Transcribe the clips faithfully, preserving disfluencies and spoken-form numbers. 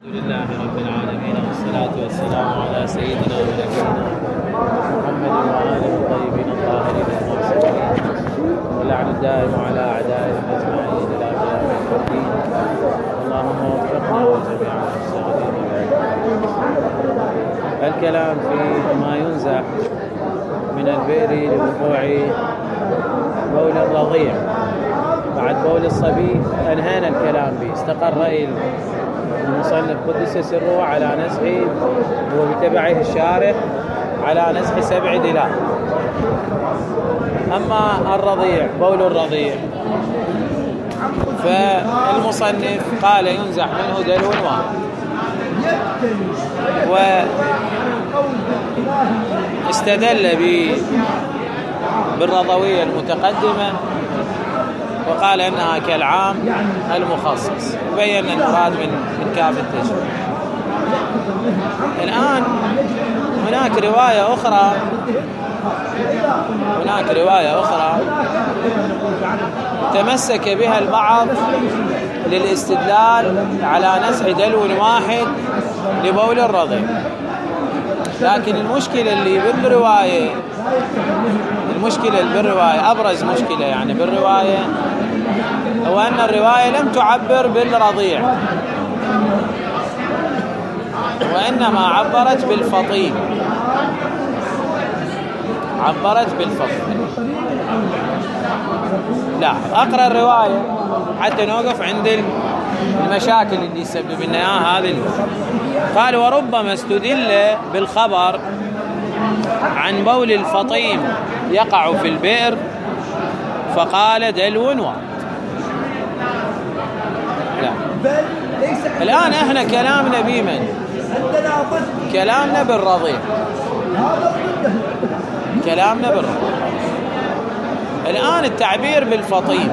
الحمد لله رب العالمين، والصلاة والسلام على سيدنا ونبينا محمد وآله الطيبين الطاهرين المعصومين، واللعن الدائم على أعدائهم أجمعين إلى قيام الدين. اللهم وفقنا وجميع المشتغلين. الكلام في ما ينزح من البئر لوقوع بول الرضيع بعد بول الصبي أنهينا الكلام به. استقر رأي المصنف قدس سره على نزح، وبتبعه الشارح على نزح سبع دلاء. أما الرضيع بول الرضيع فالمصنف قال ينزح منه دلو واحد، واستدل بالرضوية المتقدمة وقال أنها كالعام المخصص، وبين المراد من من كاف التشبيه. الآن هناك رواية أخرى هناك رواية أخرى تمسك بها البعض للاستدلال على نزح دلو واحد لبول الرضيع، لكن المشكلة اللي بالرواية المشكلة اللي بالرواية أبرز مشكلة يعني بالرواية هو أن الرواية لم تعبر بالرضيع، وإنما عبرت بالفطيم عبرت بالفطيم لا أقرأ الرواية حتى نوقف عند المشاكل اللي يسبب لنا اياها هذه. قال: وربما استدل بالخبر عن بول الفطيم يقع في البئر فقال دلو واحد. لا، الآن احنا كلامنا بمن؟ كلامنا بالرضيع كلامنا بالرضيع الآن التعبير بالفطيم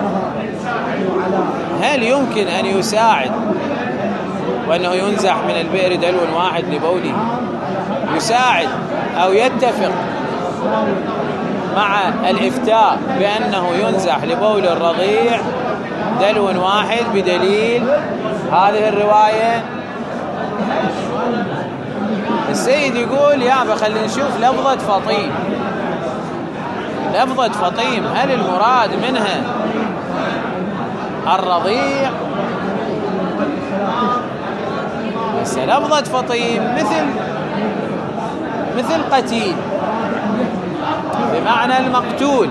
هل يمكن أن يساعد وأنه ينزح من البئر دلو واحد لبوله؟ يساعد أو يتفق مع الإفتاء بأنه ينزح لبول الرضيع دلو واحد بدليل هذه الرواية؟ السيد يقول يابا خلينا نشوف لفظة فطيم. لفظة فطيم هل المراد منها الرضيع؟ بس لفظة فطيم مثل مثل قتيل بمعنى المقتول،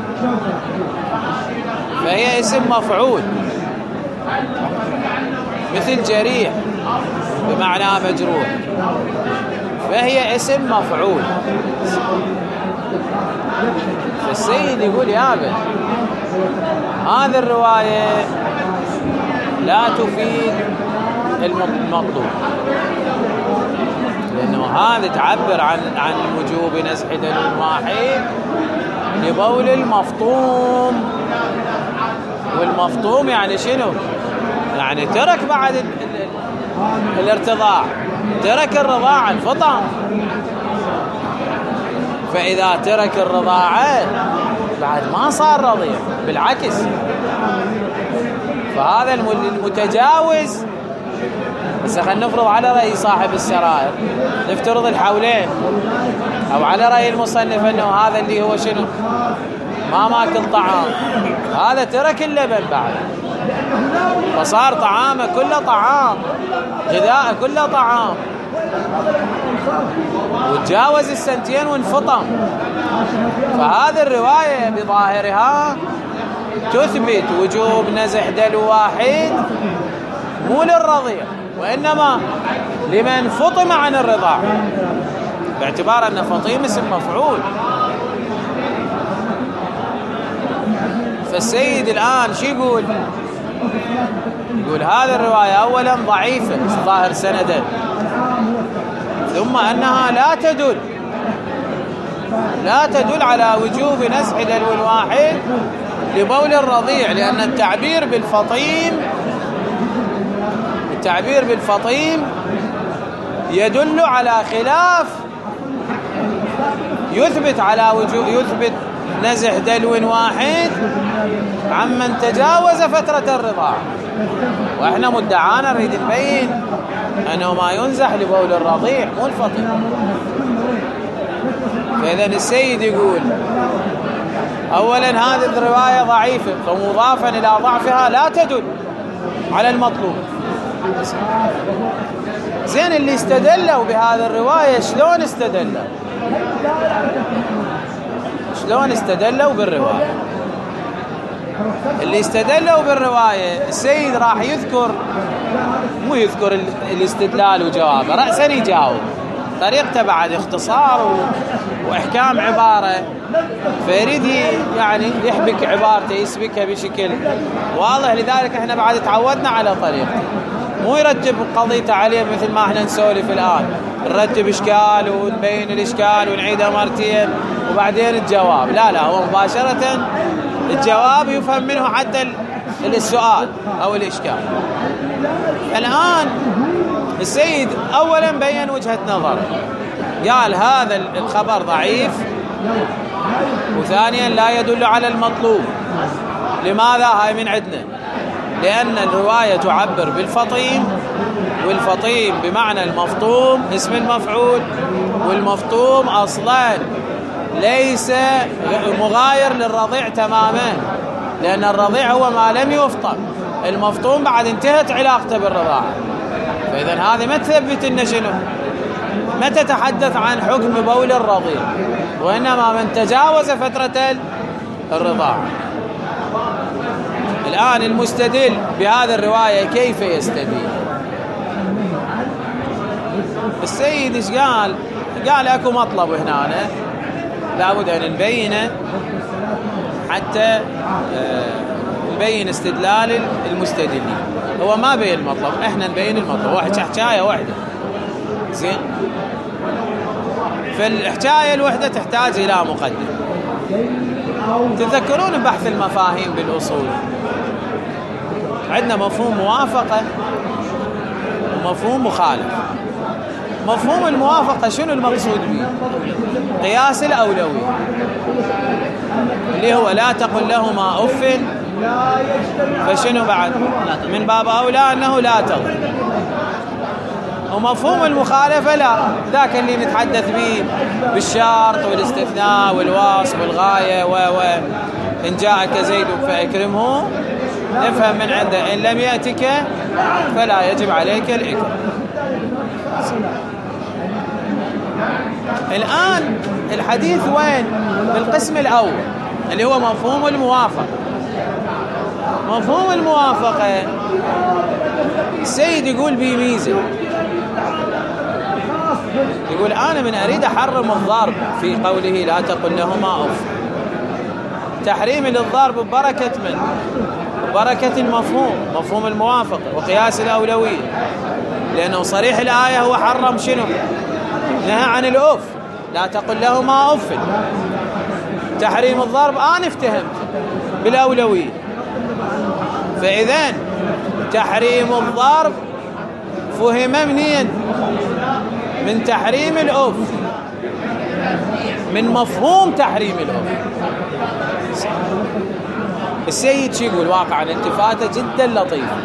فهي اسم مفعول. مثل جريح بمعنى مجروح، فهي اسم مفعول. فالسيد يقول يابا هذه الرواية لا تفيد المطلوب، لأنه هذا تعبر عن عن وجوب نزح دلو واحد لبول المفطوم، والمفطوم يعني شنو؟ يعني ترك بعد ال ال الارتضاع، ترك الرضاعة، الفطام. فإذا ترك الرضاعة بعد ما صار رضيع، بالعكس. فهذا المتجاوز. بس خلينا نفرض على رأي صاحب السرائر، نفترض الحولين، أو على رأي المصنف أنه هذا اللي هو شنو؟ ما ماكل طعام، هذا ترك اللبن بعد، فصار طعامه كله طعام، غذاءه كله طعام، وتجاوز السنتين وانفطم. فهذه الرواية بظاهرها تثبت وجوب نزح دلو واحد مو للرضيع، وإنما لمن فطم عن الرضاع، باعتبار أن فطيم اسم مفعول. فالسيد الآن شو يقول؟ يقول هذه الرواية أولا ضعيفة ظاهر سندا، ثم أنها لا تدل لا تدل على وجوب نزح دلو واحد لبول الرضيع، لأن التعبير بالفطيم التعبير بالفطيم يدل على خلاف يثبت على وجوب يثبت نزح دلو واحد عمن تجاوز فترة الرضاعة. واحنا مدعانا نريد نبين أنه ما ينزح لبول الرضيع مو الفطيم. فإذا السيد يقول أولا هذه الرواية ضعيفة، فمضافا إلى ضعفها لا تدل على المطلوب. زين اللي استدلوا بهذه الرواية شلون استدلوا؟ شلون استدلوا بالرواية؟ اللي استدلوا بالرواية السيد راح يذكر، مو يذكر الاستدلال وجوابه، رأسا يجاوب. طريقته بعد اختصار واحكام عباره، فيريد يعني يحبك عبارته، يسبكها بشكل واضح. لذلك احنا بعد تعودنا على طريقته، مو يرتب قضيته عليه مثل ما احنا نسولف الان، نرتب اشكال ونبين الاشكال ونعيدها مرتين وبعدين الجواب. لا لا، هو مباشره الجواب يفهم منه حتى السؤال او الاشكال. الان السيد اولا بين وجهة نظر، قال هذا الخبر ضعيف، وثانيا لا يدل على المطلوب. لماذا؟ هاي من عندنا، لأن الرواية تعبر بالفطيم، والفطيم بمعنى المفطوم اسم المفعول، والمفطوم أصلا ليس مغاير للرضيع تماما، لأن الرضيع هو ما لم يفطم، المفطوم بعد انتهت علاقته بالرضاعة. فإذا هذه ما تثبت إن شنو، ما تتحدث عن حكم بول الرضيع، وإنما من تجاوز فترة الرضاعة. الآن المستدل بهذه الرواية كيف يستدل؟ السيد إيش قال؟ قال أكو مطلب هنا لابد أن نبينه حتى نبين استدلال المستدلين. هو ما بين المطلب، احنا نبين المطلب، واحد حكاية واحدة. زين، فالحكاية الوحدة تحتاج إلى مقدمة. تذكرون بحث المفاهيم بالأصول، عندنا مفهوم موافقة ومفهوم مخالف. مفهوم الموافقة شنو المقصود به؟ قياس الأولوية، اللي هو لا تقل لهما أف، فشنو بعد؟ من باب أولى أنه لا تضر. ومفهوم المخالفة لا، ذاك اللي نتحدث به بالشرط والاستثناء والوصف والغاية، وإن جاءك زيد فأكرمه، نفهم من عنده إن لم يأتك فلا يجب عليك الإكرام. الآن الحديث وين؟ بالقسم الأول اللي هو مفهوم الموافقة. مفهوم الموافقة السيد يقول بي ميزة، يقول أنا من أريد أحرم الضرب في قوله لا تقل لهما أف، تحريم للضرب ببركة من؟ بركة المفهوم، مفهوم الموافقة وقياس الأولوية، لأنه صريح الآية هو حرم شنو؟ نهى عن الأف، لا تقل لهما أف. تحريم الضرب أنا افتهمت بالأولوية، فإذن تحريم الضرب فهم منين؟ من تحريم الأف، من مفهوم تحريم الأف. السيد شو يقول؟ واقعا التفاتة جدا لطيفة،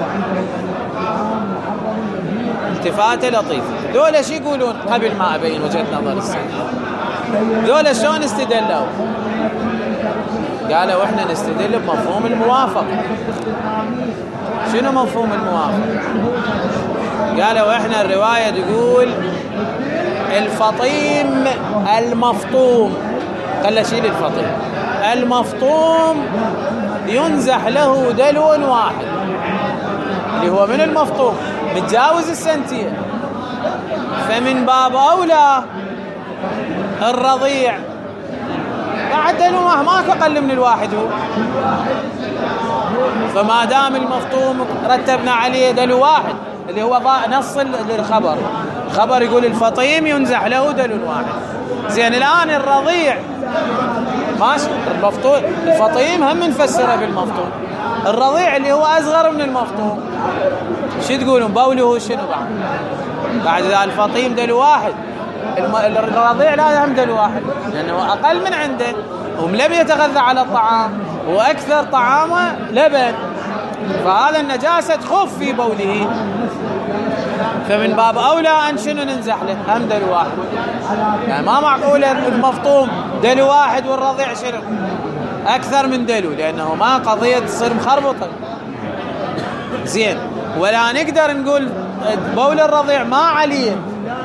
التفاتة لطيفة. دولة شو يقولون قبل ما أبين وجهة نظر السيد؟ دولة شلون استدلوا؟ قالوا احنا نستدل بمفهوم الموافقة. شنو مفهوم الموافقة؟ قالوا احنا الرواية تقول الفطيم المفطوم، قال شيل الفطيم، المفطوم ينزح له دلو واحد، اللي هو من المفطوم متجاوز السنتين، فمن باب أولى الرضيع بعد دلو ماكو أقل من الواحد هو، فما دام المفطوم رتبنا عليه دلو واحد اللي هو نص للخبر، الخبر يقول الفطيم ينزح له دلو واحد. زين الآن الرضيع ماشي، المفطوم الفطيم هم نفسره بالمفطوم، الرضيع اللي هو أصغر من المفطوم شو تقولون بوله شنو بعد؟ بعد ذا الفطيم دلو واحد، الرضيع لا هم دلو واحد لأنه أقل من عنده، هم لم يتغذى على الطعام وأكثر طعامه لبن، فهذا النجاسة تخف في بوله. فمن باب أولى أن شنو ننزح له؟ هم دلو واحد. يعني ما معقول المفطوم دلو واحد والرضيع شنو أكثر من دلو، لأنه ما قضية تصير مخربطة. زين، ولا نقدر نقول بول الرضيع ما عليه،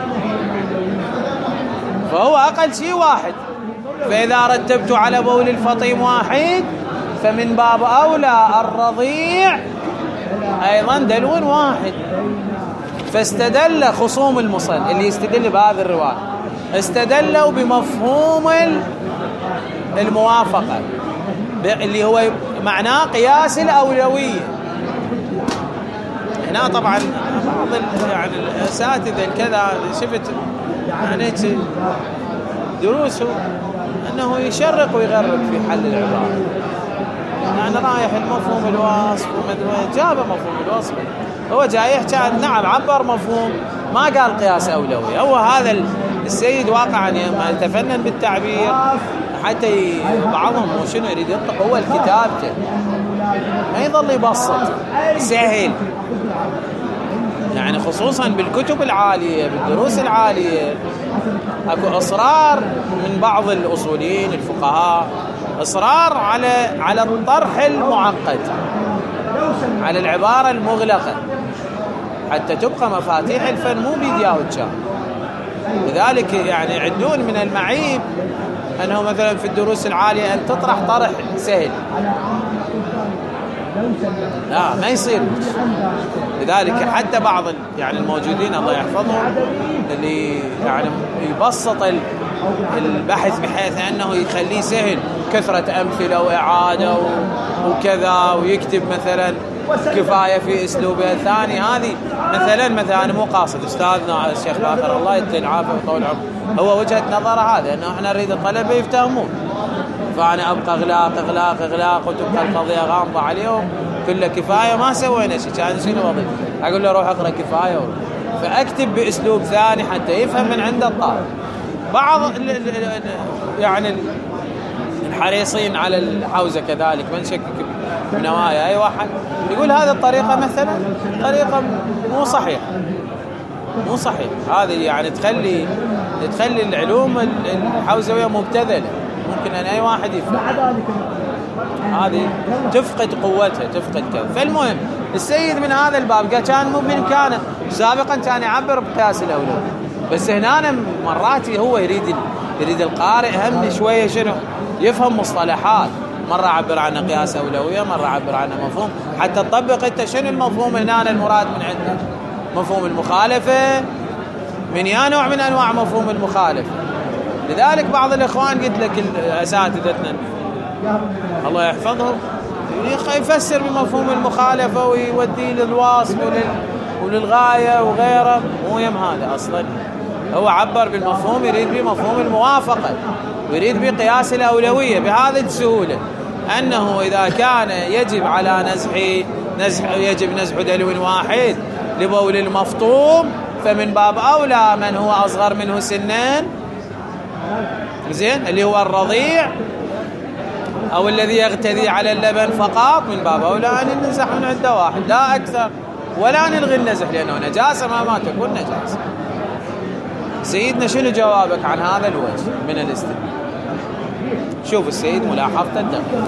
فهو أقل شيء واحد. فإذا رتبت على بول الفطيم واحد فمن باب أولى الرضيع أيضا دلو واحد. فاستدل خصوم المصنف اللي يستدل بهذه الرواية استدلوا بمفهوم الموافقة اللي هو معناه قياس الأولوية. هنا طبعا بعض يعني الأساتذة كذا شفت يعني دروسه أنه يشرق ويغرب في حل العبارة، يعني رايح المفهوم الوصف جاب مفهوم الوصف، هو جاي يحكي نعم عبر مفهوم ما قال قياس أولوية. هو هذا السيد واقعا ما يتفنن بالتعبير حتى بعضهم شنو يريد يطلق هو الكتابته، ما يظل يبسط سهل. يعني خصوصا بالكتب العالية بالدروس العالية اكو اصرار من بعض الاصوليين الفقهاء، اصرار على على الطرح المعقد، على العبارة المغلقة، حتى تبقى مفاتيح الفن مو بيديا وجاه. لذلك يعني يعدون من المعيب انه مثلا في الدروس العالية ان تطرح طرح سهل، لا ما يصير. لذلك حتى بعض يعني الموجودين الله يحفظهم اللي يعني يبسط البحث بحيث انه يخليه سهل، كثرة امثله واعاده وكذا، ويكتب مثلا كفايه في اسلوبه الثاني. هذه مثلا مثلا انا مو قاصد استاذنا الشيخ باقر الله يديه العافيه ويطول عمره، هو وجهه نظره هذا انه احنا نريد الطلبه يفتهمون، فانا ابقى اغلاق اغلاق اغلاق وتبقى القضيه غامضه عليهم كله كفايه. ما سوينا شيء، كان شنو وظيفه؟ اقول له روح اقرا كفايه وروح. فاكتب باسلوب ثاني حتى يفهم من عند الطالب. بعض يعني الحريصين على الحوزه كذلك من شكك بنوايا اي واحد يقول هذه الطريقه مثلا طريقه مو صحيحه، مو صحيح. هذه يعني تخلي تخلي العلوم الحوزويه مبتذله، ممكن ان اي واحد يفهم، هذه تفقد قوتها تفقد كذا. فالمهم السيد من هذا الباب قال كان مو بامكانه سابقا كان يعبر بقياس الاولويه، بس هنا مرات هو يريد يريد القارئ هم شويه شنو يفهم مصطلحات، مره عبر عنه قياس اولويه، مره عبر عنه مفهوم، حتى تطبق انت شنو المفهوم هنا المراد من عندك. مفهوم المخالفه من يا نوع من انواع مفهوم المخالفه. لذلك بعض الاخوان قلت لك اساتذتنا الله يحفظهم يفسر بمفهوم المخالفه ويوديه للوصف ولل وللغايه وغيره، مو يم هذا اصلا. هو عبر بالمفهوم يريد بمفهوم الموافقه ويريد بقياس الاولويه بهذه السهوله، انه اذا كان يجب على نزح نزح يجب نزح دلو واحد لبول المفطوم فمن باب اولى من هو اصغر منه سنا، زين، اللي هو الرضيع او الذي يغتدي على اللبن فقط، من باب اولى ان ننزح من عنده واحد لا اكثر، ولا نلغي النزح لانه نجاسه ما ما تكون نجاسه. سيدنا شنو جوابك عن هذا الوجه من الاستدلال؟ شوف السيد ملاحظته الدقيقة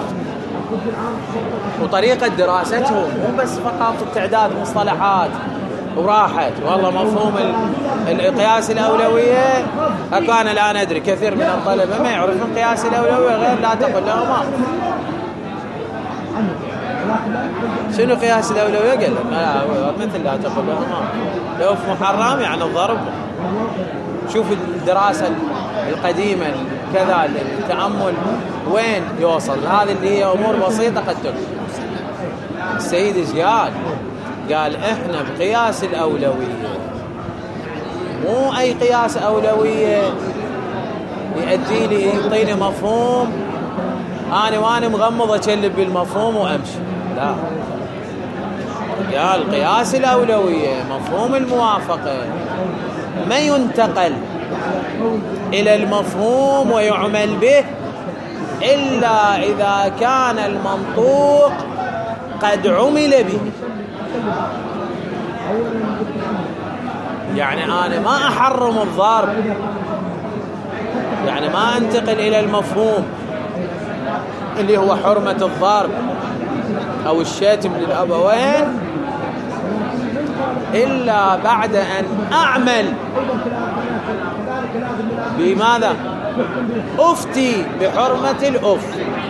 وطريقة دراسته، مو بس فقط تعداد مصطلحات وراحت والله مفهوم القياس الأولوية. أكان الآن أدري كثير من الطلبة ما يعرفون قياس الأولوية غير لا تقل له ما شنو قياس الأولوية، قال لا مثل لا تقل له ما لو في محرم يعني الضرب. شوف الدراسة القديمة كذا التأمل وين يوصل، هذه اللي هي أمور بسيطة قد تكون. السيد ايش قال؟ قال احنا بقياس الأولوية مو أي قياس أولوية يؤدي لي يعطيني مفهوم أنا وأنا مغمض أشلب بالمفهوم وأمشي، لا. قال قياس الأولوية مفهوم الموافقة ما ينتقل إلى المفهوم ويعمل به إلا إذا كان المنطوق قد عمل به. يعني أنا ما أحرم الضرب، يعني ما أنتقل إلى المفهوم اللي هو حرمة الضرب أو الشتم للأبوين إلا بعد أن أعمل بماذا؟ أفتي بحرمة الأف.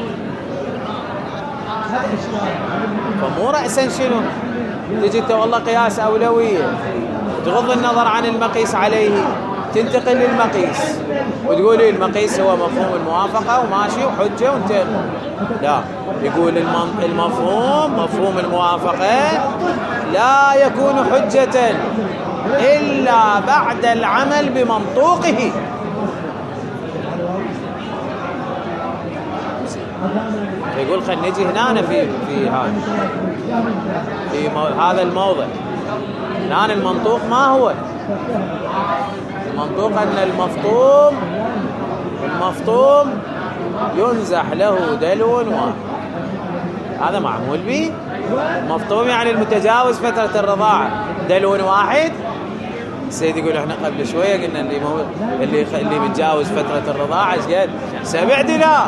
فمو رأسا شنو تجي والله قياس أولوية، تغض النظر عن المقيس عليه، تنتقل للمقيس وتقول لي المقيس هو مفهوم الموافقة وماشي وحجة وانت لا. يقول المفهوم مفهوم الموافقة لا يكون حجة إلا بعد العمل بمنطوقه. يقول خلينا نجي هنا في في هذا في هذا الموضع. الآن المنطوق ما هو؟ المنطوق أن المفطوم المفطوم ينزح له دلو واحد، هذا معمول به. المفطوم يعني المتجاوز فترة الرضاعة، دلو واحد. السيد يقول احنا قبل شوية قلنا اللي مو اللي اللي متجاوز فترة الرضاعة ايش قال؟ سبع دلاء.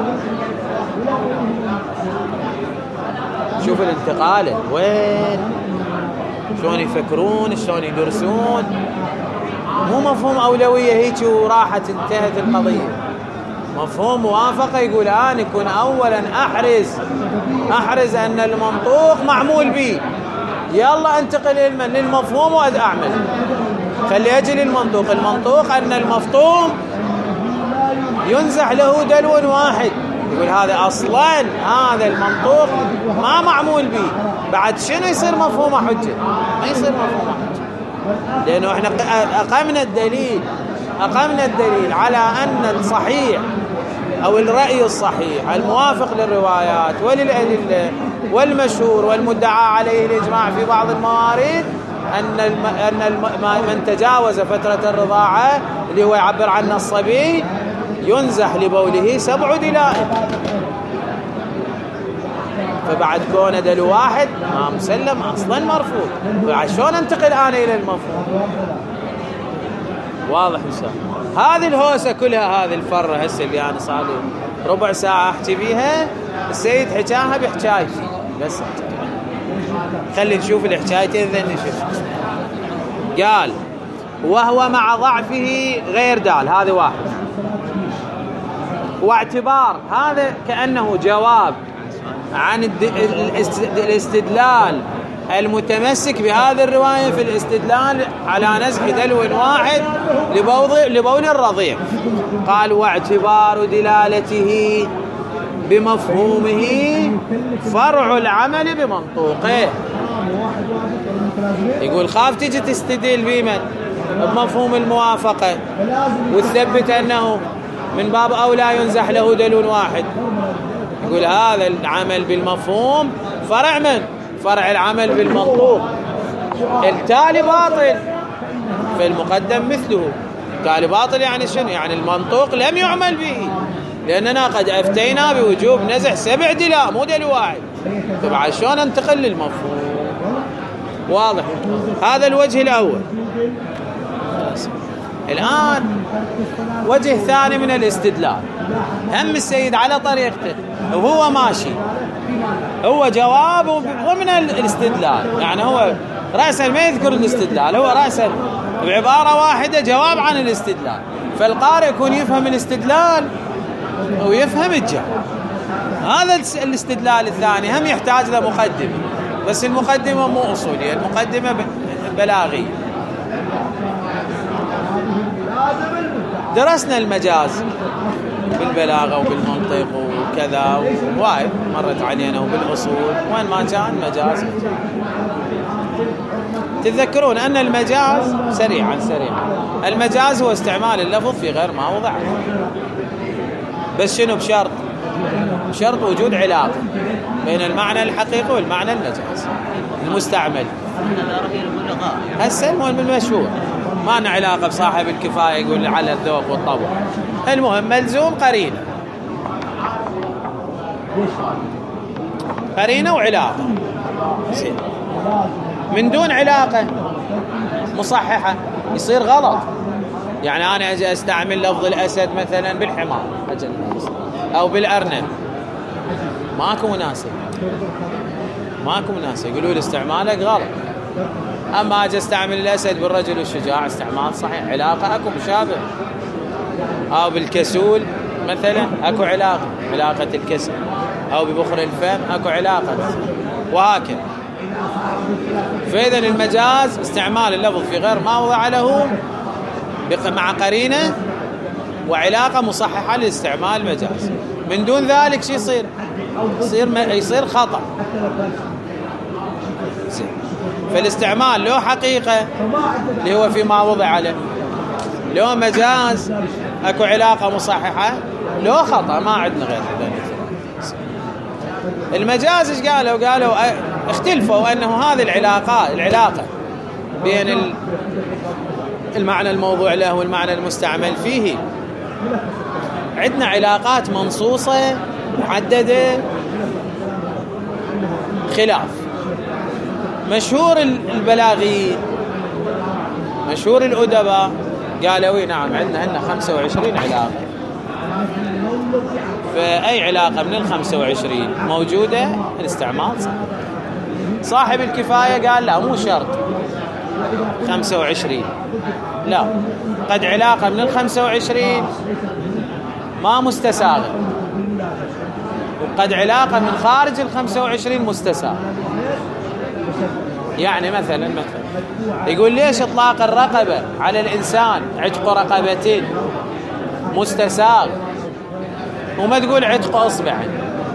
شوف الانتقال وين، شلون يفكرون، شلون يدرسون. مو مفهوم أولوية هيك وراحت انتهت القضية. مفهوم موافقة يقول أنا يكون أولا أحرز أحرز أن المنطوق معمول به، يلا انتقل للمفهوم وأعمل. خلي أجي للمنطوق. المنطوق أن المفطوم ينزح له دلو واحد. يقول هذا أصلا هذا المنطوق ما معمول به، بعد شنو يصير مفهوم حجة؟ ما يصير مفهوم حجة، لأنه احنا أقمنا الدليل أقمنا الدليل على أن الصحيح أو الرأي الصحيح الموافق للروايات وللأدلة والمشهور والمدعى عليه الإجماع في بعض الموارد أن الم... أن الم... من تجاوز فترة الرضاعة اللي هو يعبر عنه الصبي ينزح لبوله سبع دلاء. فبعد كونه دلو واحد ما مسلم أصلا مرفوض، فشلون انتقل أنا إلى المفهوم؟ واضح إن شاء الله. هذه الهوسة كلها، هذه الفرة هسه اللي أنا صار لي ربع ساعة أحكي بيها، السيد حكاها بحكايتي بس. خلي نشوف الحكايتين ذن نشوف. قال وهو مع ضعفه غير دال، هذا واحد. واعتبار هذا كأنه جواب عن الاستدلال المتمسك بهذه الرواية في الاستدلال على نزح دلو واحد لبول الرضيع. قال واعتبار دلالته بمفهومه فرع العمل بمنطوقه. يقول خاف تجي تستدل بمن بمفهوم الموافقة وتثبت أنه من باب أولى ينزح له دلو واحد. يقول هذا العمل بالمفهوم فرع من؟ فرع العمل بالمنطوق. التالي باطل فالمقدم مثله. التالي باطل يعني شنو؟ يعني المنطوق لم يعمل به، لأننا قد أفتينا بوجوب نزح سبع دلاء مو دلو واحد. طبعا شلون انتقل للمفهوم؟ واضح. هذا الوجه الأول. الآن وجه ثاني من الاستدلال، هم السيد على طريقته وهو ماشي، هو جوابه ضمن الاستدلال، يعني هو رأسا ما يذكر الاستدلال، هو رأسا بعبارة واحدة جواب عن الاستدلال. فالقارئ يكون يفهم الاستدلال ويفهم الجواب. هذا الاستدلال الثاني هم يحتاج له مقدمة، بس المقدمة مو أصولية، المقدمة بلاغية. درسنا المجاز بالبلاغة وبالمنطق وكذا ووايد مرت علينا وبالأصول، وين ما كان مجاز. تتذكرون أن المجاز سريعا سريعا المجاز هو استعمال اللفظ في غير ما وضع، بس شنو بشرط؟ بشرط وجود علاقة بين المعنى الحقيقي والمعنى المجاز المستعمل. هسه المهم المشهور ما له علاقة بصاحب الكفاية يقول على الذوق والطبع. المهم ملزوم قرينة، قرينة وعلاقة. من دون علاقة مصححة يصير غلط. يعني أنا أجي أستعمل لفظ الأسد مثلا بالحمار أو بالأرنب، ماكو مناسب، ماكو مناسب، يقولوا لي استعمالك غلط. أما أجي أستعمل الأسد بالرجل الشجاع استعمال صحيح، علاقة أكو مشابه. أو بالكسول مثلا أكو علاقة، علاقة الكسل. أو ببخر الفم أكو علاقة، وهكذا. فإذا المجاز استعمال اللفظ في غير ما وضع له مع قرينة وعلاقة مصححة لاستعمال المجاز. من دون ذلك شو يصير؟ يصير يصير خطأ. فالاستعمال له حقيقة اللي هو فيما وضع له، له مجاز اكو علاقة مصححة، له خطأ، ما عندنا غير ذلك. المجاز ايش قالوا؟ قالوا اختلفوا انه هذه العلاقات العلاقة بين المعنى الموضوع له والمعنى المستعمل فيه، عندنا علاقات منصوصة محددة خلاف. مشهور البلاغيين مشهور الأدباء قالوا نعم عندنا هنا خمسة وعشرين علاقة، فأي علاقة من الخمسة وعشرين موجودة الاستعمال صح. صاحب الكفاية قال لا مو شرط خمسة وعشرين، لا، قد علاقة من الخمسة وعشرين ما مستساغة، وقد علاقة من خارج الخمسة وعشرين مستساغة. يعني مثلا مثلا يقول ليش اطلاق الرقبة على الإنسان عتق رقبتين مستساغ وما تقول عتق أصبعين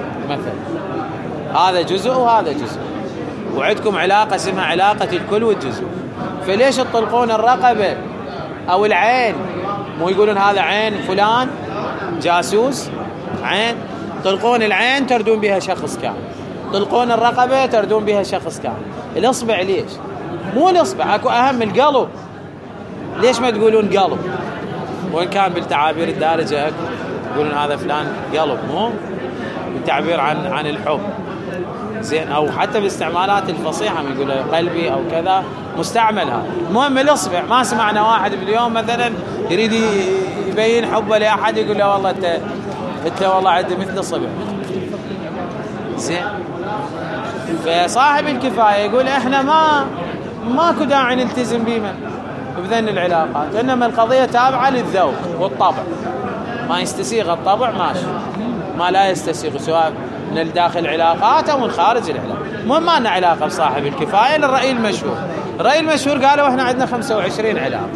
مثلا؟ هذا جزء وهذا جزء، وعندكم علاقة اسمها علاقة الكل والجزء. فليش تطلقون الرقبة أو العين؟ مو يقولون هذا عين فلان جاسوس عين، تطلقون العين تردون بها شخص كامل، تطلقون الرقبة تردون بها شخص كامل. الأصبع ليش؟ مو الأصبع، أكو أهم القلب. ليش ما تقولون قلب؟ وإن كان بالتعابير الدارجة أكو يقولون هذا فلان قلب، مو بالتعبير عن عن الحب زين، أو حتى بالاستعمالات الفصيحة من يقول قلبي أو كذا مستعمل هذا. المهم الأصبع، ما سمعنا واحد باليوم مثلا يريد يبين حبه لأحد يقول له والله أنت أنت والله عندي مثل صبع زين. فصاحب الكفاية يقول احنا ما ماكو داعي نلتزم بما بذن العلاقات، انما القضية تابعة للذوق والطبع، ما يستسيغ الطبع ماشي، ما لا يستسيغ سواء من داخل العلاقات او من خارج العلاقات. المهم ما لنا علاقة بصاحب الكفاية للرأي المشهور. الرأي المشهور قالوا احنا عندنا خمسة وعشرين علاقة،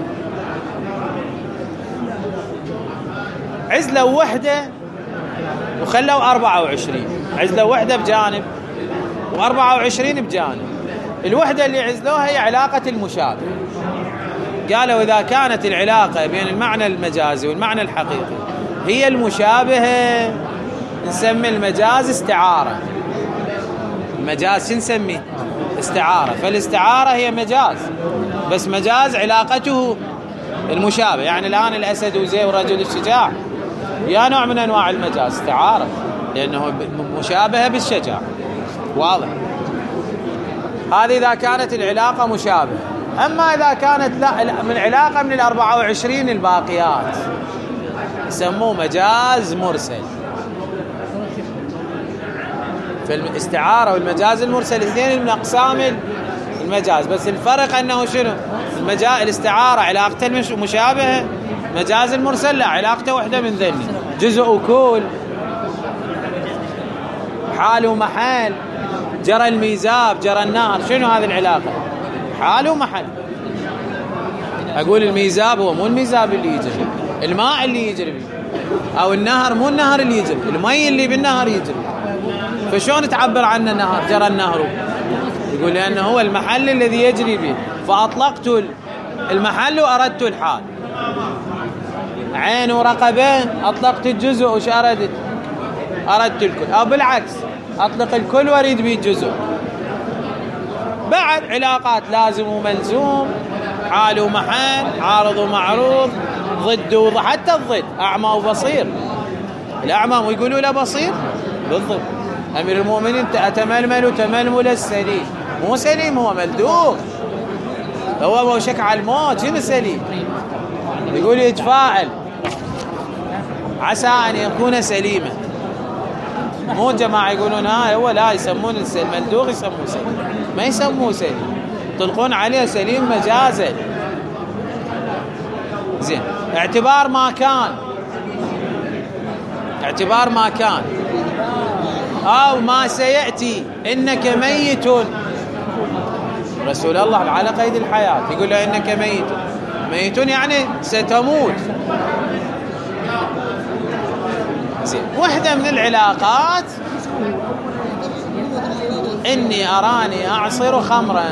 عزلوا وحدة وخلوا أربعة وعشرين، عزلوا وحدة بجانب وأربعة وعشرين بجانب. الوحدة اللي عزلوها هي علاقة المشابه. قالوا إذا كانت العلاقة بين المعنى المجازي والمعنى الحقيقي هي المشابهة نسمي المجاز استعارة. المجاز شو نسميه؟ استعارة. فالاستعارة هي مجاز، بس مجاز علاقته المشابه. يعني الآن الأسد وزي ورجل الشجاع يا نوع من أنواع المجاز استعارة، لأنه مشابهة بالشجاع، واضح. هذه إذا كانت العلاقة مشابهة. أما إذا كانت لا من علاقة من الأربعة وعشرين الباقيات يسموه مجاز مرسل. فالاستعارة والمجاز المرسل اثنين من أقسام المجاز، بس الفرق أنه شنو؟ المجاز الاستعارة علاقته مشابهة، مجاز المرسل لا علاقته وحدة من ذني، جزء وكل، حال ومحل، جرى الميزاب جرى النهر. شنو هذه العلاقة؟ حال ومحل. أقول الميزاب هو مو الميزاب اللي يجري، الماء اللي يجري، أو النهر مو النهر اللي يجري، المي اللي بالنهر يجري. فشون تعبر عنه النهر؟ جرى النهر، يقول لأنه هو المحل الذي يجري به، فأطلقت المحل وأردت الحال. عين ورقبين أطلقت الجزء وش أردت؟ أردت الكل. أو بالعكس أطلق الكل وأريد به الجزء. بعد علاقات لازم وملزوم، حال ومحل، عارض ومعروض، ضد وضد، حتى الضد أعمى وبصير. الأعمى ويقولوا له بصير بالضبط. أمير المؤمنين أتململ تململ السليم، مو سليم هو ملدوغ. هو مو شك على الموت شنو سليم؟ يقول يتفاعل عسى أن يكون سليما. مو جماعة يقولون ها هو لا يسمون المندوغ يسموه سليم، ما يسموه سليم، يطلقون عليه سليم مجازا. زين، اعتبار ما كان، اعتبار ما كان أو ما سيأتي إنك ميت. رسول الله على قيد الحياة يقول له إنك ميت، ميت يعني ستموت. زين، واحدة من العلاقات إني أراني أعصر خمرا،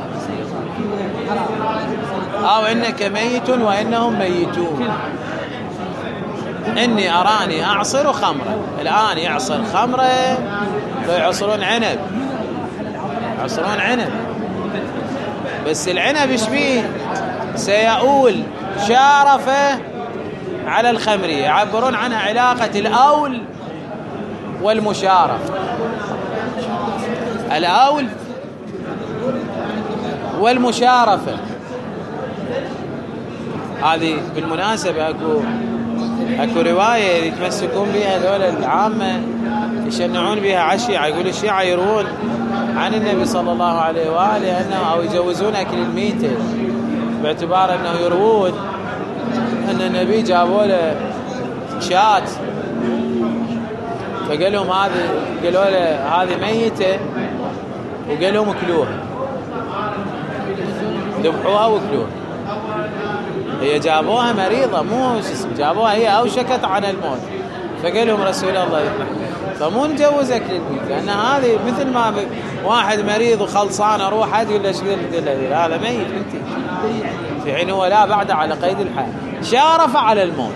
أو إنك ميت وإنهم ميتون. إني أراني أعصر خمرا، الآن يعصر خمرا، يعصرون عنب، يعصرون عنب، بس العنب إيش فيه؟ سيؤول شارفة على الخمرية، يعبرون عنها علاقة الأول والمشارف. الأول والمشارفة هذه بالمناسبة أكو أكو رواية يتمسكون بها دول العامة يشنعون بها عشيعة، يقول الشيعة يروون عن النبي صلى الله عليه وآله أنه أو يجوزون أكل الميتة، باعتبار أنه يروون أن النبي جابوا له شاة فقال لهم هذه، قالوا له هذه ميتة، وقال لهم اكلوها، ذبحوها واكلوها. هي جابوها مريضة، مو جابوها هي أوشكت عن الموت، فقال لهم رسول الله فمو نجوز أكل الميت، لأن هذه مثل ما واحد مريض وخلصان أروح أحد يقول له شو قلت له هذا ميت أنت، في حين هو لا بعد على قيد الحياة، شارف على الموت.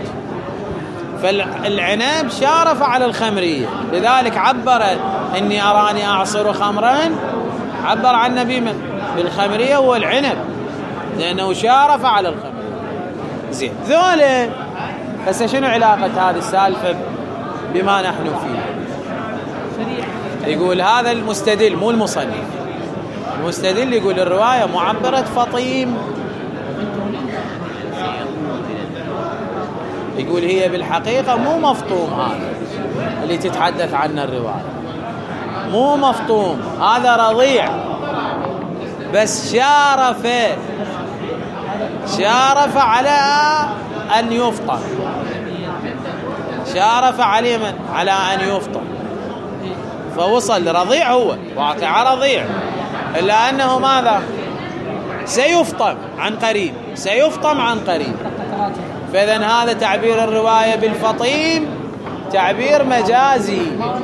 فالعنب شارف على الخمرية، لذلك عبر إني أراني أعصر خمرا، عبر عن النبي بالخمرية والعنب لأنه شارف على الخمرية. زين، ذولا بس شنو علاقة هذه السالفة بما نحن فيه؟ يقول هذا المستدل مو المصنف، المستدل يقول الرواية معبرة فطيم، يقول هي بالحقيقة مو مفطوم، هذا اللي تتحدث عنه الرواية مو مفطوم، هذا رضيع بس شارف شارف على أن يفطر، شارف عليه من على أن يفطر، فوصل رضيع، هو واقع رضيع، إلا أنه ماذا سيفطم عن قريب، سيفطم عن قريب. فإذن هذا تعبير الرواية بالفطيم تعبير مجازي،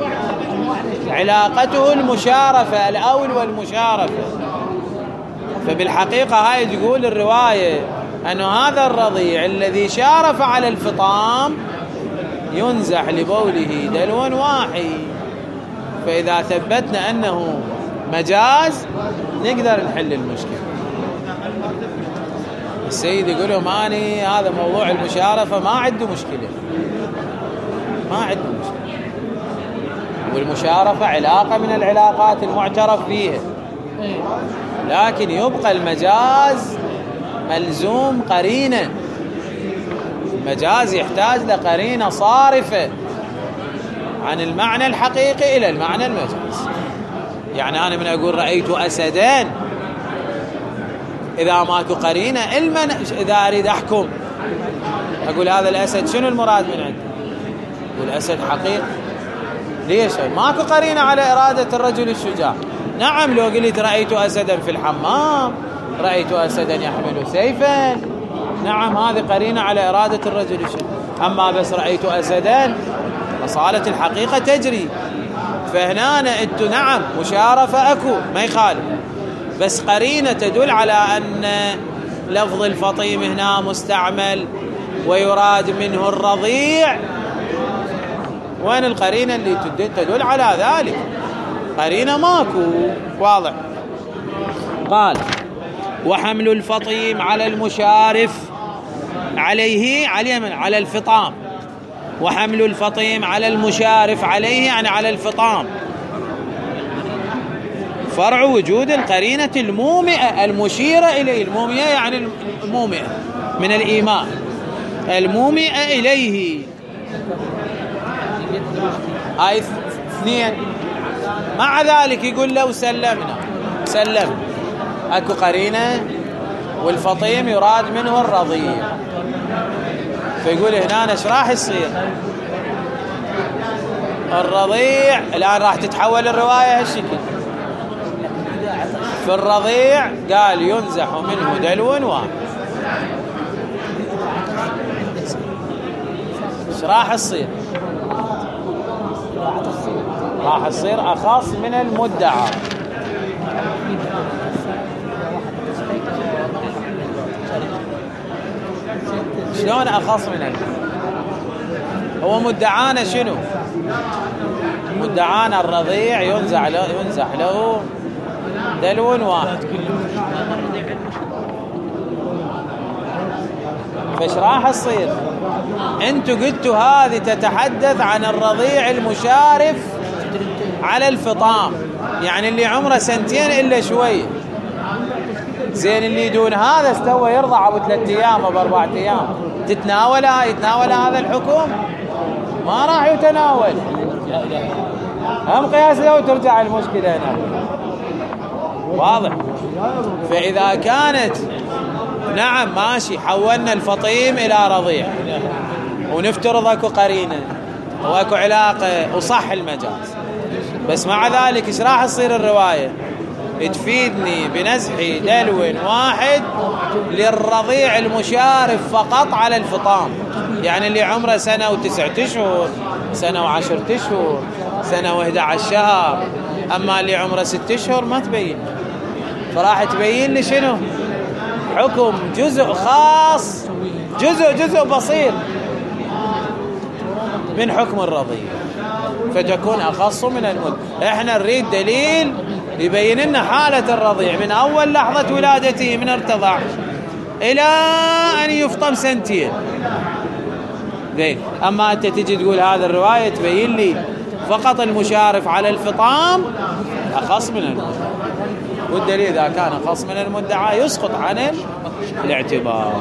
علاقته المشارفة، الأول والمشارفة. فبالحقيقة هاي تقول الرواية أن هذا الرضيع الذي شارف على الفطام ينزح لبوله دلو واحي، فإذا ثبتنا أنه مجاز نقدر نحل المشكلة. السيد يقول لهم أني هذا موضوع المشارفة ما عنده مشكلة، ما عنده مشكلة، والمشارفة علاقة من العلاقات المعترف فيها، لكن يبقى المجاز ملزوم قرينة، المجاز يحتاج لقرينة صارفة عن المعنى الحقيقي إلى المعنى المجاز. يعني أنا من أقول رأيت أسدان، إذا ماكو قرينة علما، إذا أريد أحكم أقول هذا الأسد شنو المراد من عنده؟ أقول أسد حقيقي، ليش؟ ماكو قرينة على إرادة الرجل الشجاع. نعم لو قلت رأيت أسدا في الحمام، رأيت أسدا يحمل سيفا، نعم هذه قرينة على إرادة الرجل الشجاع. أما بس رأيت أسدا فصالة الحقيقة تجري، فهنا أنت نعم مشارفة أكو ما يخالف، بس قرينة تدل على أن لفظ الفطيم هنا مستعمل ويراد منه الرضيع. وين القرينة اللي تدل على ذلك؟ قرينة ماكو واضح. قال وحمل الفطيم على المشارف عليه، عليه من على الفطام، وحمل الفطيم على المشارف عليه يعني على الفطام، فرع وجود القرينة المومئة المشيرة إليه. المومئة يعني المومئة من الإيمان، المومئة إليه. هاي اثنين. مع ذلك يقول لو سلمنا سلم اكو قرينة والفطيم يراد منه الرضيع، فيقول هنا ايش راح يصير؟ الرضيع الآن راح تتحول الرواية هالشكل. في الرضيع قال ينزح منه دلو واحد، ايش راح يصير؟ راح يصير أخص من المدعى. شلون أخص من المدعى؟ هو مدعانا شنو؟ مدعانا الرضيع ينزح له ينزح له دلو واحد، فايش راح يصير؟ انتوا قلتوا هذه تتحدث عن الرضيع المشارف على الفطام، يعني اللي عمره سنتين الا شوي. زين اللي دون هذا استوى يرضع ابو ثلاث ايام او اربع ايام، تتناول يتناول هذا الحكم؟ ما راح يتناول. هم قياس لو ترجع المشكله هنا. واضح؟ فاذا كانت نعم ماشي، حولنا الفطيم الى رضيع ونفترض اكو قرينه واكو علاقه وصح المجاز، بس مع ذلك ايش راح تصير الروايه؟ تفيدني بنزح دلو واحد للرضيع المشارف فقط على الفطام، يعني اللي عمره سنه وتسعة اشهر، سنه وعشرة اشهر، سنه واحد عشر شهر. اما اللي عمره ست اشهر ما تبين، فراح تبين لي شنو؟ حكم جزء خاص، جزء جزء بسيط من حكم الرضيع، فتكون أخص من المد. احنا نريد دليل يبين لنا حالة الرضيع من أول لحظة ولادته من ارتضاع إلى أن يفطم سنتين. زين، أما أنت تجي تقول هذا الرواية تبين لي فقط المشارف على الفطام أخص من المدعى، والدليل إذا كان أخص من المدعى يسقط عن الاعتبار.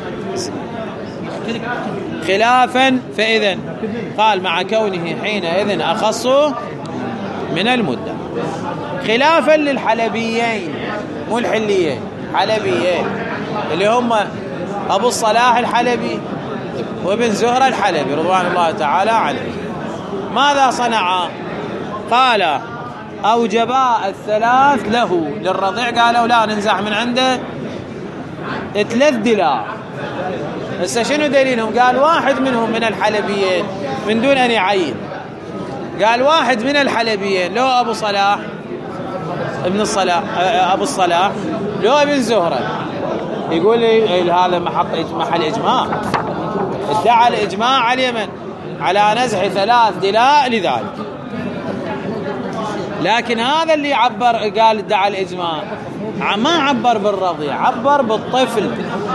خلافا فإذن قال مع كونه حينئذ أخص من المدعى، خلافا للحلبيين مو الحليين، حلبيين اللي هم أبو الصلاح الحلبي وابن زهرة الحلبي رضوان الله تعالى عليه. ماذا صنعا؟ قال أوجبا الثلاث له للرضيع، قالوا لا ننزح من عنده ثلاث دلاء. هسه شنو دليلهم؟ قال واحد منهم من الحلبيين من دون أن يعين، قال واحد من الحلبيين لو أبو صلاح ابن الصلاح أبو الصلاح لو ابن زهرة. يقول لي هذا محل إجماع، ادعى الإجماع على اليمن على نزح ثلاث دلاء لذلك، لكن هذا اللي عبر قال ادعى الإجماع ما عبر بالرضيع، عبر بالطفل.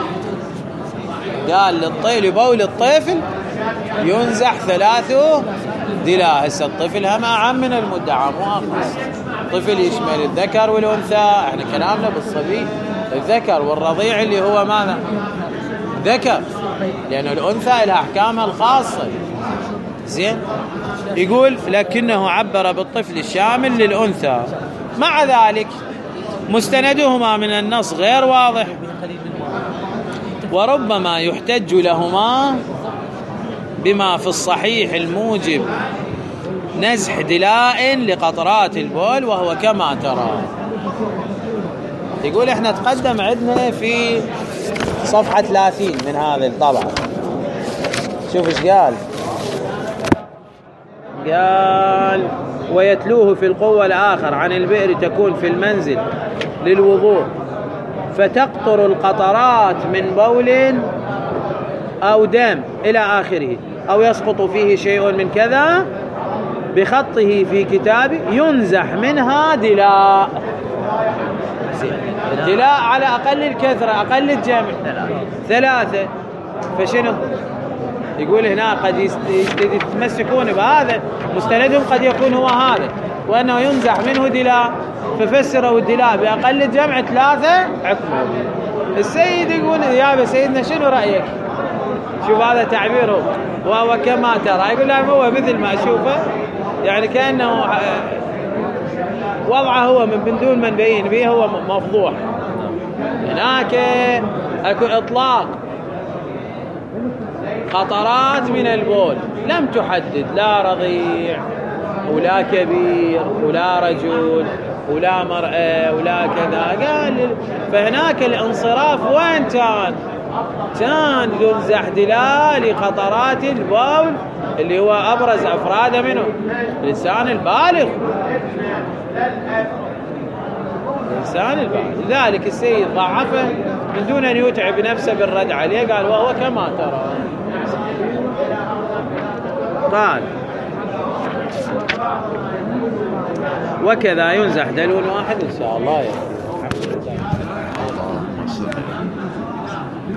قال للطفل بول الطفل ينزح ثلاثه دلاء. هسه الطفل هم أعم من المدعى مو أخص، الطفل يشمل الذكر والأنثى، احنا كلامنا بالصبي الذكر، والرضيع اللي هو ماذا؟ ذكر، لأن الأنثى لها أحكامها الخاصة. زين، يقول لكنه عبر بالطفل الشامل للأنثى. مع ذلك مستندهما من النص غير واضح، وربما يحتج لهما بما في الصحيح الموجب نزح دلاء لقطرات البول، وهو كما ترى. يقول احنا تقدم عندنا في صفحة ثلاثين من هذه الطبعة، شوف ايش قال. قال ويتلوه في القوة الآخر عن البئر تكون في المنزل للوضوء، فتقطر القطرات من بول أو دم إلى آخره، أو يسقط فيه شيء من كذا بخطه في كتابه ينزح منها دلاء. دلاء على أقل الكثرة أقل الجمع ثلاثة. فشنو يقول هنا؟ قد يتمسكون بهذا، مستندهم قد يكون هو هذا، وأنه ينزح منه دلاء. ففسروا الدلاء بأقل جمع ثلاثة حكمه. السيد يقول يا سيدنا شنو رأيك؟ شوف هذا تعبيره، وهو كما ترى، يقول لا هو مثل ما أشوفه، يعني كأنه وضعه هو من دون من بين به هو مفضوح. هناك اكو اطلاق قطرات من البول لم تحدد لا رضيع ولا كبير ولا رجل ولا مرأة ولا كذا، قال فهناك الانصراف وين كان؟ كان ينزح دلال قطرات البول اللي هو ابرز افراده منه الانسان البالغ، الإنسان البالغ. لذلك السيد ضعفه من دون أن يتعب نفسه بالرد عليه، قال وهو كما ترى. قال وكذا ينزح دلول واحد إن شاء الله.